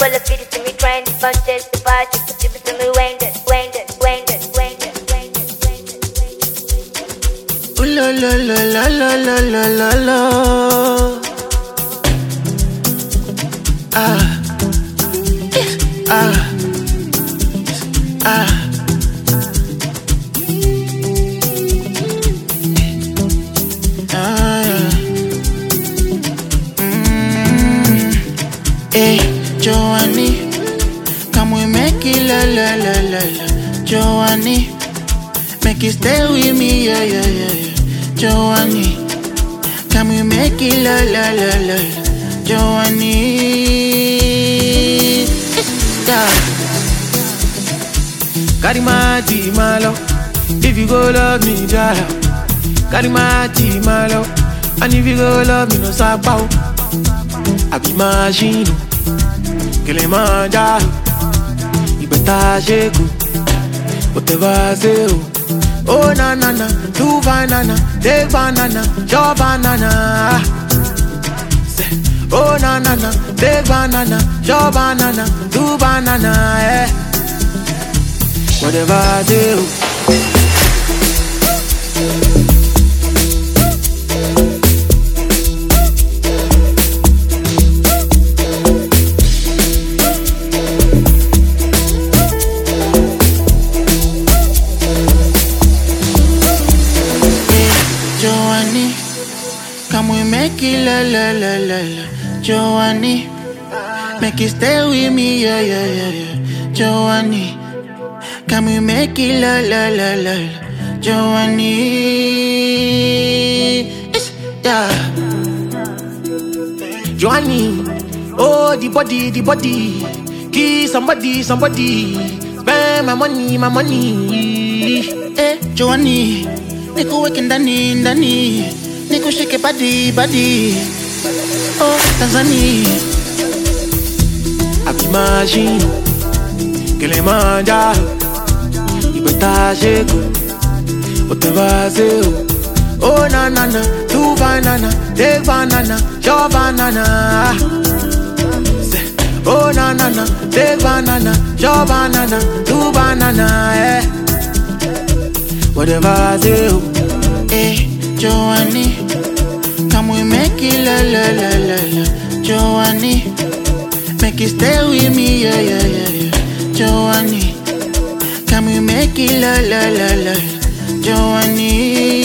Quella fidi se mi prendi, faccio il pace, tutti se mi wende. Ooh la la la la la la la la la. Ah, ah, ah. Hey, Joanie, come we make it la la la la la. Joanie, make you stay with me, yeah yeah yeah yeah. Joanie, come we make it la la la la la. Joanie, yeah. Carry my tea, my love. If you go love me, Jaya. Carry my tea, my love. And if you go love me, no sabao. I be machine, Kilimanjaro. You better shake, whatever say. Oh na na na, two banana, take banana, your banana. Say, oh na na na, take banana, your banana, two banana. Eh. Whatever say. Joanie, come we make it la la la la la. Joanie, make you stay with me, yeah yeah yeah yeah. Joanie, come we make it la la la la la. Joanie, yeah. Joanie, oh the body, kiss somebody. Spend my money. Eh, Joanie. Niku weke ndani Niku shake body Oh, Tanzania I be machine Kilimanjaro You better shake whatever say Oh na na na, two banana Take banana, your banana Say, oh na na na, take banana Your banana, two banana eh. Whatever I do, hey, Joanie, come we make it la la la la la. Joanie, make you stay with me, yeah yeah yeah yeah. Joanie, come we make it la la la la. Joanie.